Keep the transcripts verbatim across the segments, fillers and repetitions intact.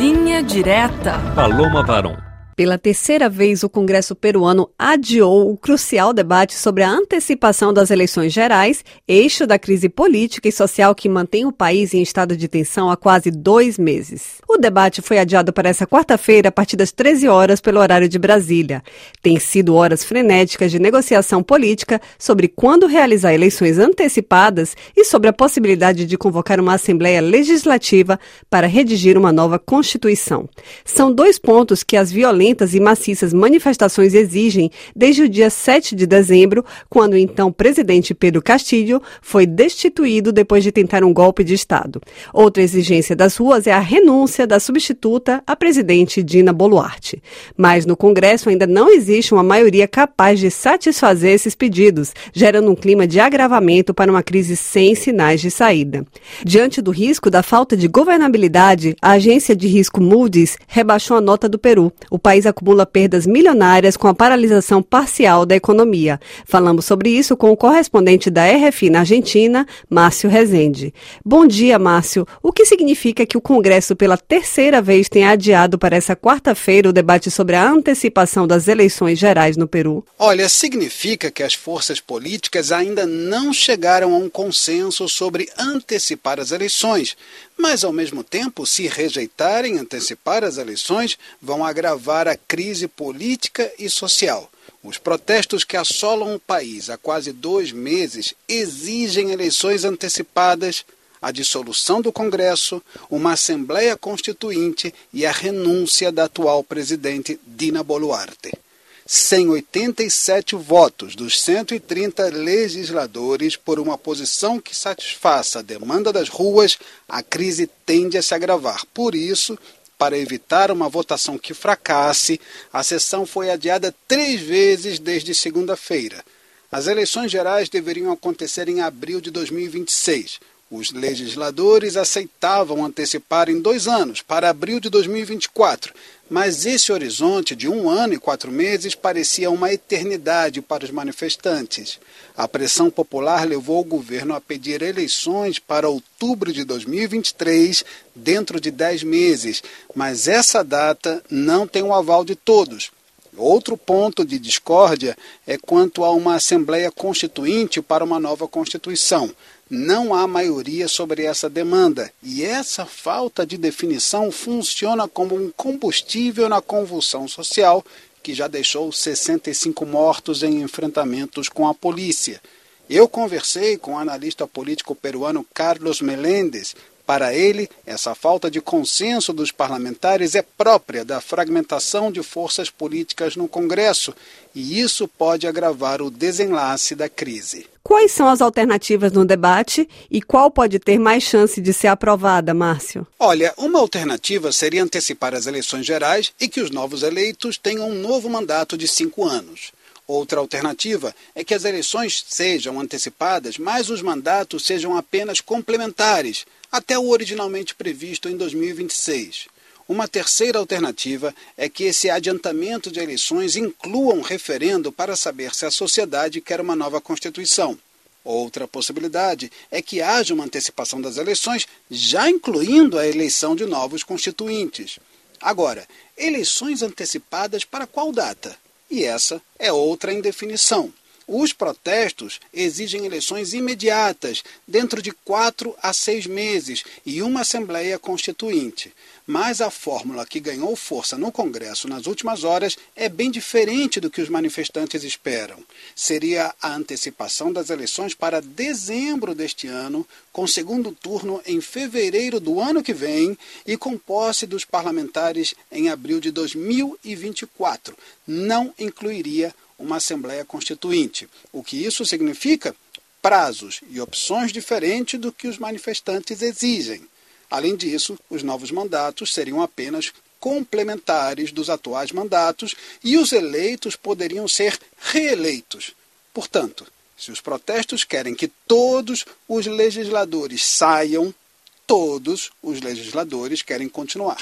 Linha Direta. Paloma Varon. Pela terceira vez, o Congresso peruano adiou o crucial debate sobre a antecipação das eleições gerais, eixo da crise política e social que mantém o país em estado de tensão há quase dois meses. O debate foi adiado para essa quarta-feira, a partir das treze horas, pelo horário de Brasília. Tem sido horas frenéticas de negociação política sobre quando realizar eleições antecipadas e sobre a possibilidade de convocar uma Assembleia Legislativa para redigir uma nova Constituição. São dois pontos que as violências e maciças manifestações exigem desde o dia sete de dezembro, quando o então presidente Pedro Castillo foi destituído depois de tentar um golpe de Estado. Outra exigência das ruas é a renúncia da substituta, a presidente Dina Boluarte. Mas no Congresso ainda não existe uma maioria capaz de satisfazer esses pedidos, gerando um clima de agravamento para uma crise sem sinais de saída. Diante do risco da falta de governabilidade, a agência de risco Moody's rebaixou a nota do Peru. O país O país acumula perdas milionárias com a paralisação parcial da economia. Falamos sobre isso com o correspondente da R F I na Argentina, Márcio Rezende. Bom dia, Márcio. O que significa que o Congresso, pela terceira vez, tem adiado para essa quarta-feira o debate sobre a antecipação das eleições gerais no Peru? Olha, significa que as forças políticas ainda não chegaram a um consenso sobre antecipar as eleições, mas, ao mesmo tempo, se rejeitarem antecipar as eleições, vão agravar a crise política e social. Os protestos que assolam o país há quase dois meses exigem eleições antecipadas, a dissolução do Congresso, uma Assembleia Constituinte e a renúncia da atual presidente Dina Boluarte. Sem oitenta e sete votos dos cento e trinta legisladores por uma posição que satisfaça a demanda das ruas, a crise tende a se agravar. Por isso, para evitar uma votação que fracasse, a sessão foi adiada três vezes desde segunda-feira. As eleições gerais deveriam acontecer em abril de dois mil e vinte e seis. Os legisladores aceitavam antecipar em dois anos, para abril de dois mil e vinte e quatro, mas esse horizonte de um ano e quatro meses parecia uma eternidade para os manifestantes. A pressão popular levou o governo a pedir eleições para outubro de dois mil e vinte e três, dentro de dez meses, mas essa data não tem o aval de todos. Outro ponto de discórdia é quanto a uma Assembleia Constituinte para uma nova Constituição. Não há maioria sobre essa demanda e essa falta de definição funciona como um combustível na convulsão social que já deixou sessenta e cinco mortos em enfrentamentos com a polícia. Eu conversei com o analista político peruano Carlos Meléndez. Para ele, essa falta de consenso dos parlamentares é própria da fragmentação de forças políticas no Congresso e isso pode agravar o desenlace da crise. Quais são as alternativas no debate e qual pode ter mais chance de ser aprovada, Márcio? Olha, uma alternativa seria antecipar as eleições gerais e que os novos eleitos tenham um novo mandato de cinco anos. Outra alternativa é que as eleições sejam antecipadas, mas os mandatos sejam apenas complementares, até o originalmente previsto em dois mil e vinte e seis. Uma terceira alternativa é que esse adiantamento de eleições inclua um referendo para saber se a sociedade quer uma nova Constituição. Outra possibilidade é que haja uma antecipação das eleições, já incluindo a eleição de novos constituintes. Agora, eleições antecipadas para qual data? E essa é outra indefinição. Os protestos exigem eleições imediatas, dentro de quatro a seis meses, e uma Assembleia Constituinte. Mas a fórmula que ganhou força no Congresso nas últimas horas é bem diferente do que os manifestantes esperam. Seria a antecipação das eleições para dezembro deste ano, com segundo turno em fevereiro do ano que vem e com posse dos parlamentares em abril de dois mil e vinte e quatro. Não incluiria uma Assembleia Constituinte. O que isso significa? Prazos e opções diferentes do que os manifestantes exigem. Além disso, os novos mandatos seriam apenas complementares dos atuais mandatos e os eleitos poderiam ser reeleitos. Portanto, se os protestos querem que todos os legisladores saiam, todos os legisladores querem continuar.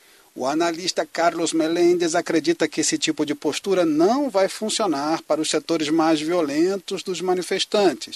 O analista Carlos Meléndez acredita que esse tipo de postura não vai funcionar para os setores mais violentos dos manifestantes.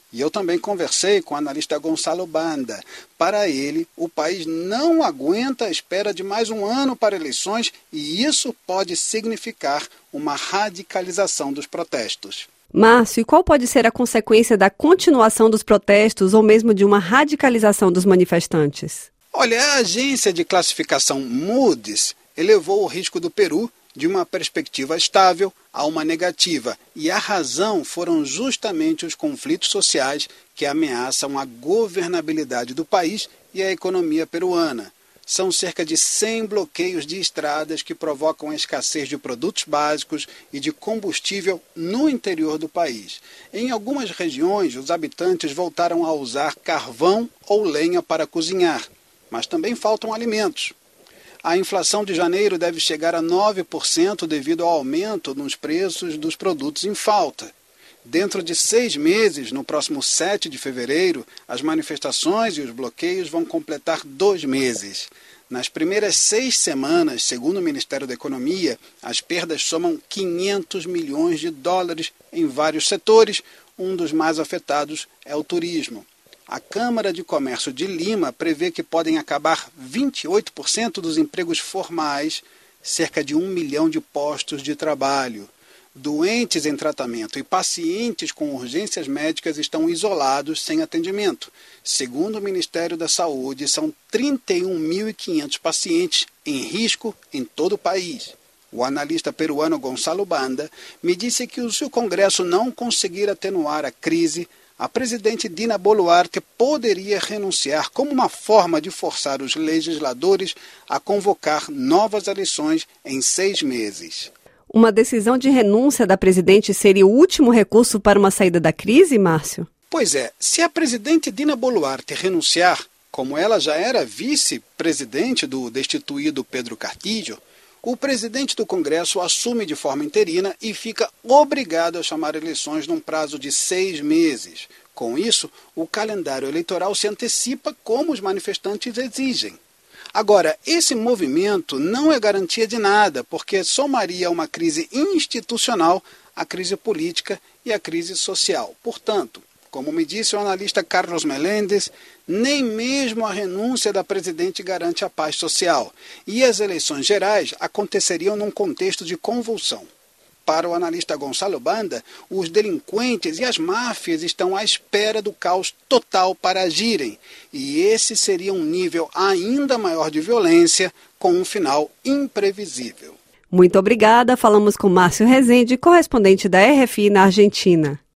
E eu também conversei com o analista Gonçalo Banda. Para ele, o país não aguenta a espera de mais um ano para eleições e isso pode significar uma radicalização dos protestos. Márcio, e qual pode ser a consequência da continuação dos protestos ou mesmo de uma radicalização dos manifestantes? Olha, a agência de classificação Moody's elevou o risco do Peru de uma perspectiva estável a uma negativa, e a razão foram justamente os conflitos sociais que ameaçam a governabilidade do país e a economia peruana. São cerca de cem bloqueios de estradas que provocam a escassez de produtos básicos e de combustível no interior do país. Em algumas regiões, os habitantes voltaram a usar carvão ou lenha para cozinhar, mas também faltam alimentos. A inflação de janeiro deve chegar a nove por cento devido ao aumento nos preços dos produtos em falta. Dentro de seis meses, no próximo sete de fevereiro, as manifestações e os bloqueios vão completar dois meses. Nas primeiras seis semanas, segundo o Ministério da Economia, as perdas somam quinhentos milhões de dólares em vários setores. Um dos mais afetados é o turismo. A Câmara de Comércio de Lima prevê que podem acabar vinte e oito por cento dos empregos formais, cerca de um milhão de postos de trabalho. Doentes em tratamento e pacientes com urgências médicas estão isolados sem atendimento. Segundo o Ministério da Saúde, são trinta e um mil e quinhentos pacientes em risco em todo o país. O analista peruano Gonçalo Banda me disse que se o Congresso não conseguir atenuar a crise, a presidente Dina Boluarte poderia renunciar como uma forma de forçar os legisladores a convocar novas eleições em seis meses. Uma decisão de renúncia da presidente seria o último recurso para uma saída da crise, Márcio? Pois é, se a presidente Dina Boluarte renunciar, como ela já era vice-presidente do destituído Pedro Castillo, o presidente do Congresso assume de forma interina e fica obrigado a chamar eleições num prazo de seis meses. Com isso, o calendário eleitoral se antecipa como os manifestantes exigem. Agora, esse movimento não é garantia de nada, porque somaria uma crise institucional à crise política e à crise social. Portanto, como me disse o analista Carlos Meléndez, nem mesmo a renúncia da presidente garante a paz social, e as eleições gerais aconteceriam num contexto de convulsão. Para o analista Gonçalo Banda, os delinquentes e as máfias estão à espera do caos total para agirem, e esse seria um nível ainda maior de violência, com um final imprevisível. Muito obrigada. Falamos com Márcio Rezende, correspondente da R F I na Argentina.